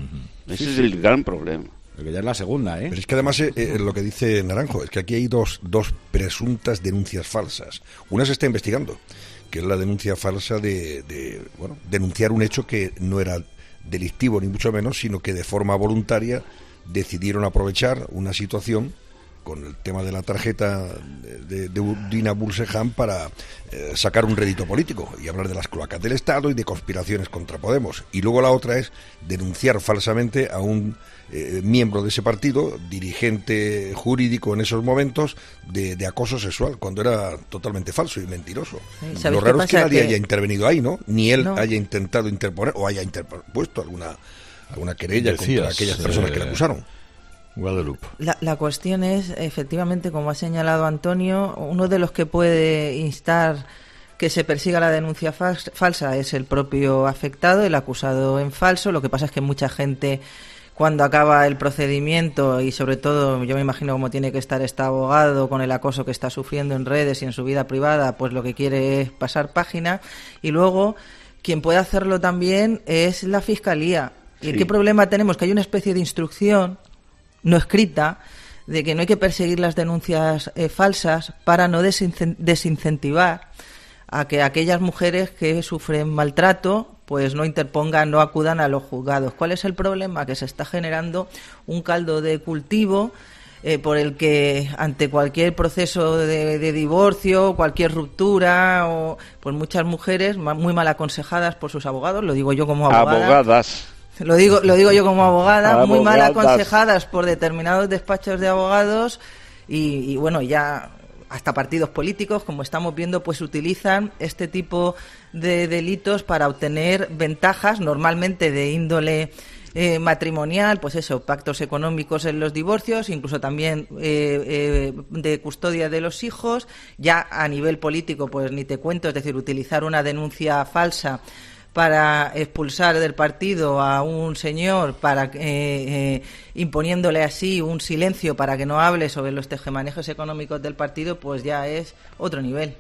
Ese es el gran problema. Porque ya es la segunda, ¿eh? Pero es que además eh, eh, lo que dice Naranjo es que aquí hay dos, dos presuntas denuncias falsas. Una se está investigando, que es la denuncia falsa de, de bueno, denunciar un hecho que no era delictivo ni mucho menos, sino que de forma voluntaria decidieron aprovechar una situación con el tema de la tarjeta de, de, de Dina Bulseján para eh, sacar un rédito político y hablar de las cloacas del Estado y de conspiraciones contra Podemos. Y luego la otra es denunciar falsamente a un eh, miembro de ese partido, dirigente jurídico en esos momentos, de, de acoso sexual, cuando era totalmente falso y mentiroso. Sí, ¿sabéis Lo raro qué es que pasa? nadie Que- haya intervenido ahí, ¿no? Ni él No. haya intentado interponer o haya interpuesto alguna, alguna querella Decías, contra aquellas personas que le eh, acusaron. Guadalupe. La, la cuestión es, efectivamente, como ha señalado Antonio, uno de los que puede instar que se persiga la denuncia fals- falsa es el propio afectado, el acusado en falso. Lo que pasa es que mucha gente, cuando acaba el procedimiento, y sobre todo yo me imagino cómo tiene que estar este abogado con el acoso que está sufriendo en redes y en su vida privada, pues lo que quiere es pasar página. Y luego, quien puede hacerlo también es la Fiscalía. ¿Y Sí. qué problema tenemos? Que hay una especie de instrucción no escrita, de que no hay que perseguir las denuncias eh, falsas para no desincen- desincentivar a que aquellas mujeres que sufren maltrato pues no interpongan, no acudan a los juzgados. ¿Cuál es el problema? Que se está generando un caldo de cultivo eh, por el que ante cualquier proceso de, de divorcio, cualquier ruptura, o pues muchas mujeres ma- muy mal aconsejadas por sus abogados, lo digo yo como abogada. Abogadas. Lo digo, lo digo yo como abogada, muy mal Abogadas. aconsejadas por determinados despachos de abogados y, y bueno, ya hasta partidos políticos, como estamos viendo, pues utilizan este tipo de delitos para obtener ventajas, normalmente de índole eh, matrimonial, pues eso, pactos económicos en los divorcios, incluso también eh, eh, de custodia de los hijos. Ya a nivel político, pues ni te cuento, es decir, utilizar una denuncia falsa para expulsar del partido a un señor, para eh, eh, imponiéndole así un silencio para que no hable sobre los tejemanejos económicos del partido, pues ya es otro nivel.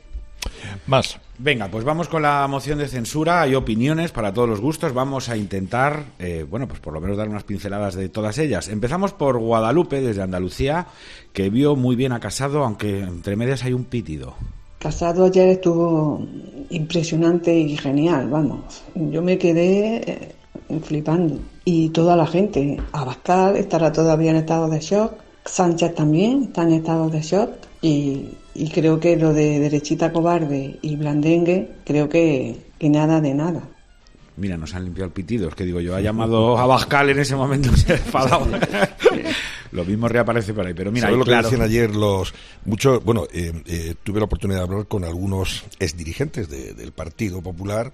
Más. Venga, pues vamos con la moción de censura. Hay opiniones para todos los gustos. Vamos a intentar, eh, bueno, pues por lo menos dar unas pinceladas de todas ellas. Empezamos por Guadalupe, desde Andalucía, que vio muy bien a Casado, aunque entre medias hay un pítido. Casado ayer estuvo impresionante y genial, vamos. Yo me quedé eh, flipando. Y toda la gente, Abascal estará todavía en estado de shock, Sánchez también está en estado de shock, y, y creo que lo de Derechita Cobarde y Blandengue, creo que, que nada de nada. Mira, nos han limpiado el pitido. Es que digo yo, ha llamado a Abascal en ese momento y se ha enfadado. Lo mismo reaparece por ahí. Pero mira, ¿sabes ahí, lo que claro. decían ayer los muchos? Bueno, eh, eh, tuve la oportunidad de hablar con algunos exdirigentes de, del Partido Popular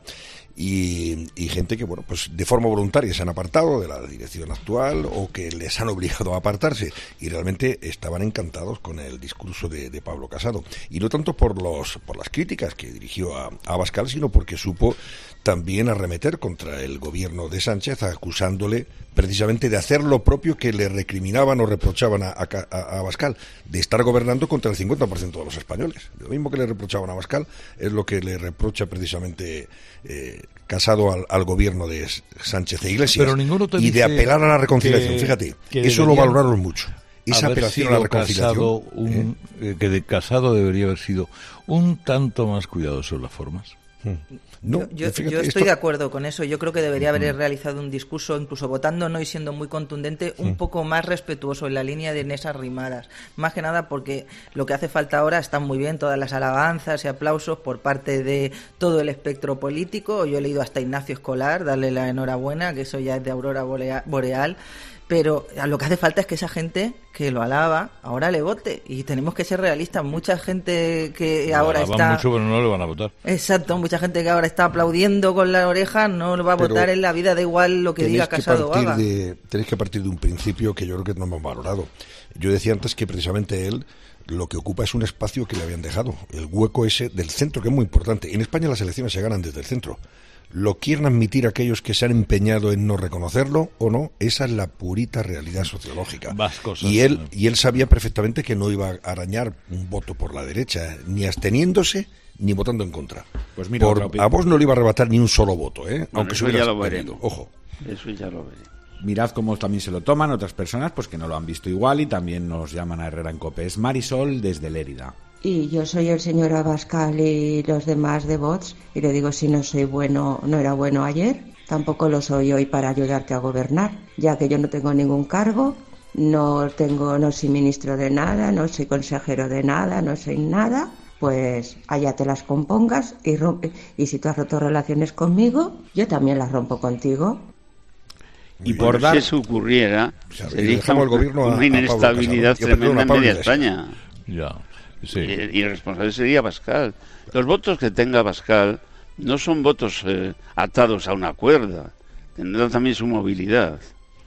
Y, y gente que, bueno, pues de forma voluntaria se han apartado de la dirección actual o que les han obligado a apartarse y realmente estaban encantados con el discurso de, de Pablo Casado. Y no tanto por los por las críticas que dirigió a, a Abascal, sino porque supo también arremeter contra el gobierno de Sánchez, acusándole precisamente de hacer lo propio que le recriminaban o reprochaban a, a, a Abascal, de estar gobernando contra el cincuenta por ciento de los españoles. Lo mismo que le reprochaban a Abascal es lo que le reprocha precisamente eh, Casado al, al gobierno de Sánchez e Iglesias. Pero ninguno te y de apelar a la reconciliación, que, fíjate, que eso lo valoraron mucho. Esa haber apelación sido a la reconciliación. Casado un, ¿eh? Que de Casado debería haber sido un tanto más cuidadoso en las formas. Hmm. No, yo yo, fíjate, yo estoy esto... de acuerdo con eso. Yo creo que debería haber realizado un discurso, incluso votando no y siendo muy contundente, un mm. poco más respetuoso en la línea de Inés Arrimadas. Más que nada porque lo que hace falta ahora están muy bien todas las alabanzas y aplausos por parte de todo el espectro político. Yo he leído hasta Ignacio Escolar, darle la enhorabuena, que eso ya es de aurora boreal. Pero lo que hace falta es que esa gente que lo alaba ahora le vote. Y tenemos que ser realistas. Mucha gente que lo ahora está... mucho, pero no le van a votar. Exacto, mucha gente que ahora está aplaudiendo con la oreja no lo va a pero votar en la vida, da igual lo que diga Casado o haga. De, tenéis que partir de un principio que yo creo que no hemos valorado. Yo decía antes que precisamente él lo que ocupa es un espacio que le habían dejado. El hueco ese del centro, que es muy importante. En España las elecciones se ganan desde el centro. ¿Lo quieren admitir aquellos que se han empeñado en no reconocerlo o no? Esa es la purita realidad sociológica. Cosas, y él ¿no? y él sabía perfectamente que no iba a arañar un voto por la derecha, ni absteniéndose ni votando en contra. Pues mira, por, a vos no le iba a arrebatar ni un solo voto, ¿eh? Bueno, aunque eso se ya hubiera lo veremos. Ojo. Eso ya lo veremos. Mirad cómo también se lo toman otras personas, pues que no lo han visto igual y también nos llaman a Herrera en Cope. Es Marisol desde Lérida. Y yo soy el señor Abascal y los demás de Vox, y le digo, si no soy bueno, no era bueno ayer, tampoco lo soy hoy para ayudarte a gobernar, ya que yo no tengo ningún cargo, no tengo, no soy ministro de nada, no soy consejero de nada, no soy nada, pues allá te las compongas y rompe, y si tú has roto relaciones conmigo, yo también las rompo contigo. Y por bueno, dar... si eso ocurriera, o sea, sería el gobierno una a, inestabilidad a tremenda en media España. Ya. Sí. Y el responsable sería Abascal. Los votos que tenga Abascal no son votos eh, atados a una cuerda, tendrán también su movilidad.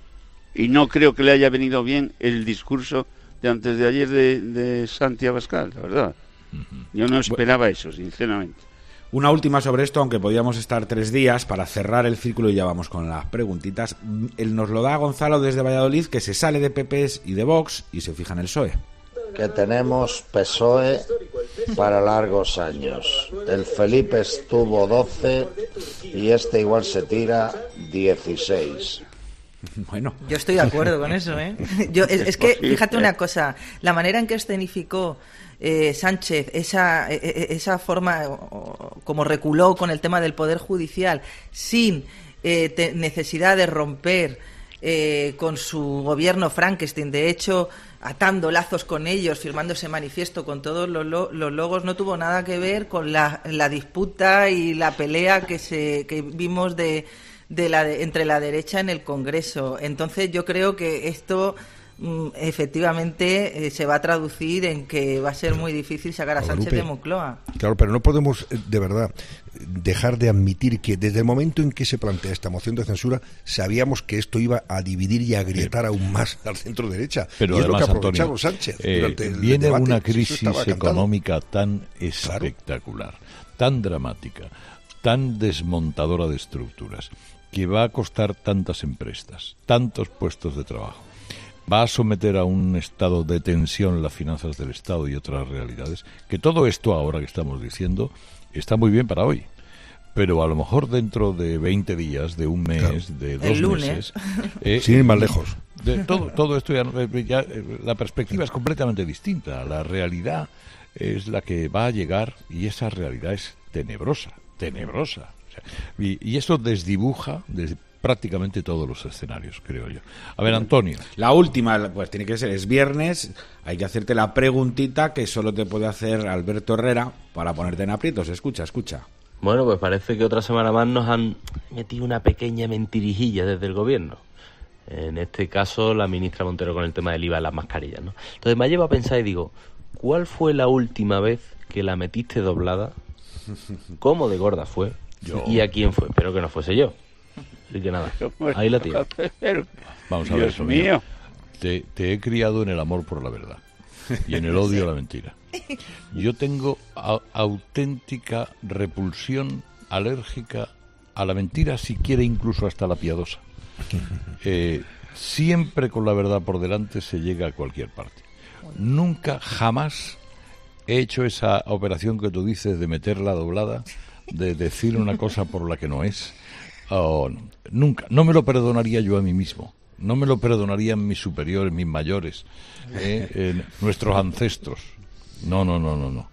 Y no creo que le haya venido bien el discurso de antes de ayer de, de Santi Abascal, la verdad. Yo no esperaba eso, sinceramente. Una última sobre esto, aunque podíamos estar tres días para cerrar el círculo y ya vamos con las preguntitas. Él nos lo da Gonzalo desde Valladolid, que se sale de P P y de Vox y se fija en el P S O E. Que tenemos P S O E para largos años. El Felipe estuvo doce y este igual se tira dieciséis. Bueno, yo estoy de acuerdo con eso, ¿eh? Yo, es, es que, fíjate una cosa, la manera en que escenificó eh, Sánchez esa, esa forma, como reculó con el tema del Poder Judicial, sin eh, te, necesidad de romper eh, con su gobierno Frankenstein, de hecho, atando lazos con ellos, firmando ese manifiesto con todos los, lo, los logos, no tuvo nada que ver con la, la disputa y la pelea que se que vimos de, de la de, entre la derecha en el Congreso. Entonces yo creo que esto mm, efectivamente eh, se va a traducir en que va a ser muy difícil sacar a Sánchez de Moncloa. Claro, pero no podemos, de verdad, dejar de admitir que desde el momento en que se plantea esta moción de censura sabíamos que esto iba a dividir y a agrietar aún más al centro derecha. Pero y además, es lo que aprovechado Antonio, Sánchez eh, durante el viene debate. una crisis económica cantado. tan espectacular, claro, tan dramática, tan desmontadora de estructuras, que va a costar tantas empresas, tantos puestos de trabajo, va a someter a un estado de tensión las finanzas del Estado y otras realidades, que todo esto ahora que estamos diciendo está muy bien para hoy, pero a lo mejor dentro de veinte días, de un mes, claro, de dos el lunes. meses... Eh, Sin ir más lejos. De todo, todo esto ya, ya... La perspectiva es completamente distinta, la realidad es la que va a llegar y esa realidad es tenebrosa, tenebrosa. O sea, y, y eso desdibuja desde prácticamente todos los escenarios, creo yo. A ver, Antonio. La última, pues tiene que ser, es viernes, hay que hacerte la preguntita que solo te puede hacer Alberto Herrera para ponerte en aprietos. Escucha, escucha. Bueno, pues parece que otra semana más nos han metido una pequeña mentirijilla desde el gobierno. En este caso, la ministra Montero con el tema del I V A en las mascarillas, ¿no? Entonces me llevo a pensar y digo, ¿cuál fue la última vez que la metiste doblada? ¿Cómo de gorda fue? Yo. ¿Y a quién fue? Espero que no fuese yo. Así que nada, ahí la tía. Vamos a ver, Dios mío. Te, te he criado en el amor por la verdad y en el odio a la mentira. Yo tengo a, auténtica repulsión alérgica a la mentira, si quiere incluso hasta la piadosa. Eh, siempre con la verdad por delante se llega a cualquier parte. Nunca, jamás he hecho esa operación que tú dices de meterla doblada, de decir una cosa por la que no es. Oh, no, nunca. No me lo perdonaría yo a mí mismo. No me lo perdonarían mis superiores, mis mayores, eh, eh, nuestros ancestros. No, no, no, no, no.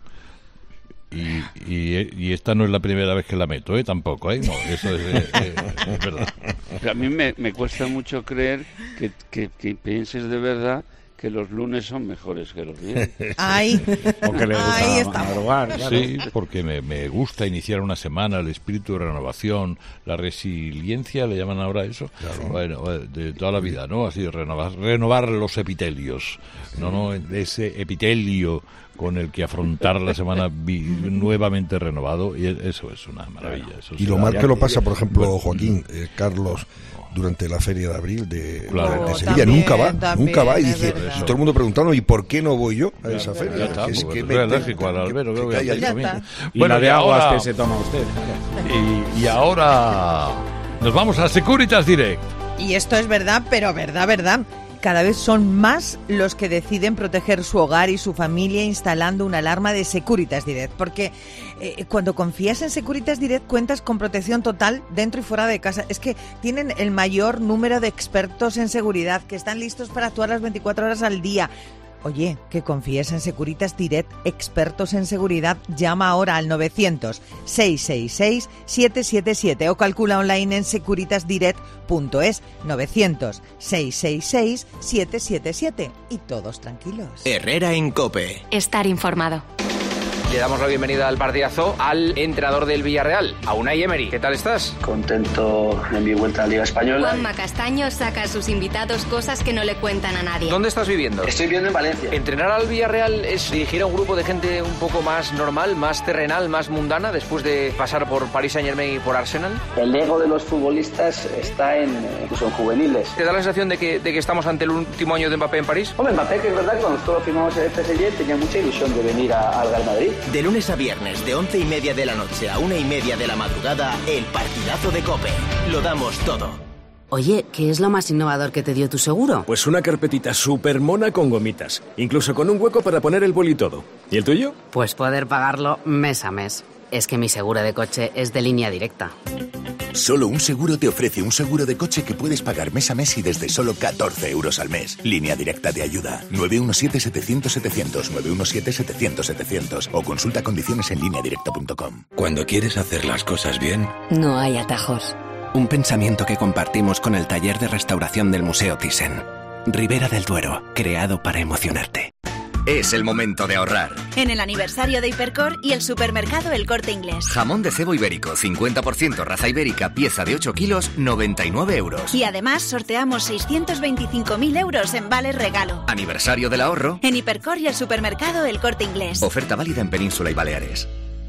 Y, y, y esta no es la primera vez que la meto, ¿eh? Tampoco, ¿eh? No, eso es, eh, eh, es verdad. Pero a mí me, me cuesta mucho creer que, que, que pienses de verdad que los lunes son mejores que los viernes. Ay, o que le gusta madrugar, claro. Sí, porque me, me gusta iniciar una semana, el espíritu de renovación, la resiliencia, ¿le llaman ahora eso? Claro. Bueno, de toda la vida, ¿no? Así, renovar, renovar los epitelios, no, no, ese epitelio con el que afrontar la semana vi, nuevamente renovado, y eso es una maravilla. Eso y lo mal que lo pasa, por ejemplo, Joaquín, eh, Carlos, durante la feria de abril de, claro. de Sevilla, también, nunca va, también, nunca va, y dice, y todo el mundo preguntando, ¿y por qué no voy yo a esa feria? Ya está, que es que me alérgico al albero, que voy a hacer conmigo. Y bueno, la de aguas ahora, que se toma usted. Y, y ahora nos vamos a Securitas Direct. Y esto es verdad, pero verdad, verdad. Cada vez son más los que deciden proteger su hogar y su familia instalando una alarma de Securitas Direct, porque eh, cuando confías en Securitas Direct cuentas con protección total dentro y fuera de casa. Es que tienen el mayor número de expertos en seguridad que están listos para actuar las veinticuatro horas al día. Oye, que confíes en Securitas Direct, expertos en seguridad. Llama ahora al novecientos, seiscientos sesenta y seis, setecientos setenta y siete o calcula online en securitas direct punto es. Novecientos, seiscientos sesenta y seis, setecientos setenta y siete y todos tranquilos. Herrera en COPE. Estar informado. Le damos la bienvenida al partidazo al entrenador del Villarreal, a Unai Emery. ¿Qué tal estás? Contento en mi vuelta a la Liga Española. Juanma Castaño saca a sus invitados cosas que no le cuentan a nadie. ¿Dónde estás viviendo? Estoy viviendo en Valencia. ¿Entrenar al Villarreal es dirigir a un grupo de gente un poco más normal, más terrenal, más mundana, después de pasar por Paris Saint-Germain y por Arsenal? El ego de los futbolistas está en, incluso en juveniles. ¿Te da la sensación de que, de que estamos ante el último año de Mbappé en París? Hombre, Mbappé, que es verdad que cuando nosotros firmamos el P S G tenía mucha ilusión de venir a, al Real Madrid. De lunes a viernes, de once y media de la noche a una y media de la madrugada, el partidazo de COPE. Lo damos todo. Oye, ¿qué es lo más innovador que te dio tu seguro? Pues una carpetita súper mona con gomitas, incluso con un hueco para poner el boli y todo. ¿Y el tuyo? Pues poder pagarlo mes a mes. Es que mi seguro de coche es de Línea Directa. Solo un seguro te ofrece un seguro de coche que puedes pagar mes a mes y desde solo catorce euros al mes. Línea Directa te ayuda. nueve uno siete, setecientos, setecientos, nueve uno siete, setecientos, setecientos o consulta condiciones en línea directa punto com. Cuando quieres hacer las cosas bien, no hay atajos. Un pensamiento que compartimos con el taller de restauración del Museo Thyssen. Ribera del Duero, creado para emocionarte. Es el momento de ahorrar. En el aniversario de Hipercor y el supermercado El Corte Inglés. Jamón de cebo ibérico, cincuenta por ciento raza ibérica, pieza de ocho kilos, noventa y nueve euros. Y además sorteamos seiscientos veinticinco mil euros en vales regalo. Aniversario del ahorro. En Hipercor y el supermercado El Corte Inglés. Oferta válida en Península y Baleares.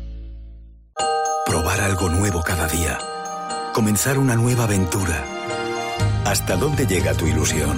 Probar algo nuevo cada día. Comenzar una nueva aventura. ¿Hasta dónde llega tu ilusión?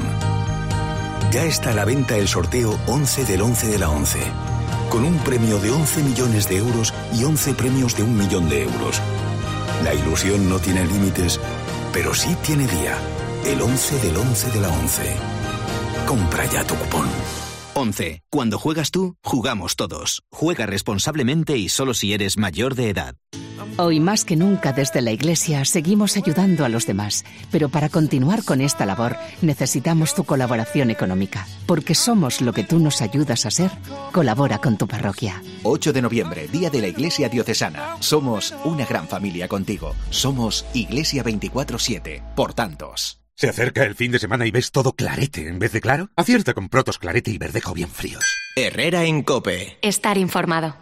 Ya está a la venta el sorteo once del once de la once, con un premio de once millones de euros y once premios de un millón de euros. La ilusión no tiene límites, pero sí tiene día. El once del once de la once. Compra ya tu cupón. once. Cuando juegas tú, jugamos todos. Juega responsablemente y solo si eres mayor de edad. Hoy más que nunca desde la Iglesia seguimos ayudando a los demás, pero para continuar con esta labor necesitamos tu colaboración económica, porque somos lo que tú nos ayudas a ser. Colabora con tu parroquia. ocho de noviembre, Día de la Iglesia Diocesana. Somos una gran familia contigo. Somos Iglesia veinticuatro siete, por tantos. ¿Se acerca el fin de semana y ves todo clarete en vez de claro? Acierta con Protos Clarete y Verdejo bien fríos. Herrera en COPE. Estar informado.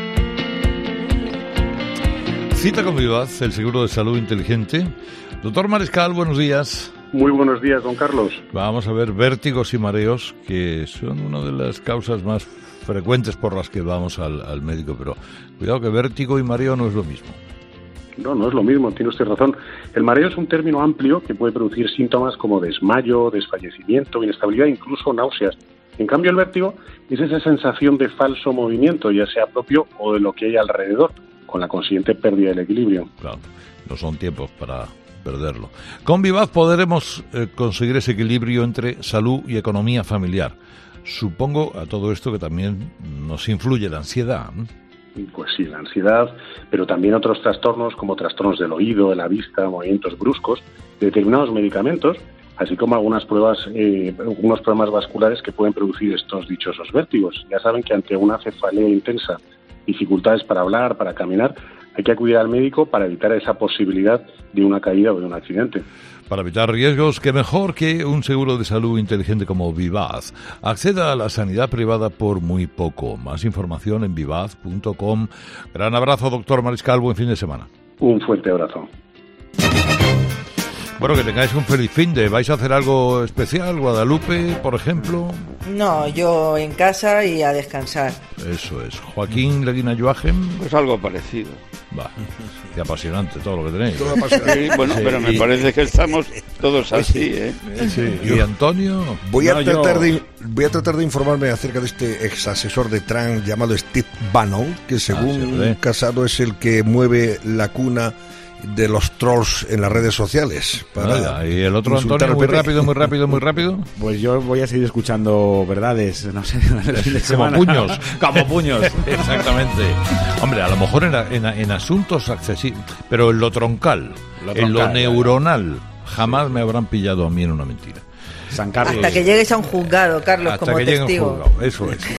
Cita con Vivaz, el seguro de salud inteligente. Doctor Mariscal, buenos días. Muy buenos días, don Carlos. Vamos a ver vértigos y mareos, que son una de las causas más frecuentes por las que vamos al, al médico, pero cuidado que vértigo y mareo no es lo mismo. No, no es lo mismo, tiene usted razón. El mareo es un término amplio que puede producir síntomas como desmayo, desfallecimiento, inestabilidad, incluso náuseas. En cambio, el vértigo es esa sensación de falso movimiento, ya sea propio o de lo que hay alrededor, con la consiguiente pérdida del equilibrio. Claro, no son tiempos para perderlo. Con Vivaz podremos eh, conseguir ese equilibrio entre salud y economía familiar. Supongo a todo esto que también nos influye la ansiedad, ¿no? Pues sí, la ansiedad, pero también otros trastornos como trastornos del oído, de la vista, movimientos bruscos, determinados medicamentos, así como algunas pruebas, eh, algunos problemas vasculares que pueden producir estos dichosos vértigos. Ya saben que ante una cefalea intensa, dificultades para hablar, para caminar, hay que acudir al médico para evitar esa posibilidad de una caída o de un accidente. Para evitar riesgos, qué mejor que un seguro de salud inteligente como Vivaz. Acceda a la sanidad privada por muy poco. Más información en vivaz punto com. Gran abrazo, doctor Mariscal. Buen fin de semana. Un fuerte abrazo. Bueno, que tengáis un feliz fin de. ¿Vais a hacer algo especial? ¿Guadalupe, por ejemplo? No, yo en casa y a descansar. Eso es. Joaquín Leguina Joachim. Pues algo parecido. Va, qué apasionante todo lo que tenéis. Todo apasionante. Sí, bueno, sí, pero me y... parece que estamos todos así, ¿eh? Sí. ¿Y Antonio? Voy a, no, tratar yo... de, voy a tratar de informarme acerca de este ex asesor de Trump llamado Steve Bannon, que según ah, Casado es el que mueve la cuna de los trolls en las redes sociales. Para ah, y el otro Antonio, muy rápido, muy rápido, muy rápido. Pues yo voy a seguir escuchando verdades, no sé, como puños. Como puños. Exactamente. Hombre, a lo mejor en, en, en asuntos accesibles, pero en lo troncal, lo troncal en lo neuronal, jamás me habrán pillado a mí en una mentira. San Carlos. Hasta que llegues a un juzgado, Carlos, Hasta como que testigo. Llegue a un juzgado. Eso es.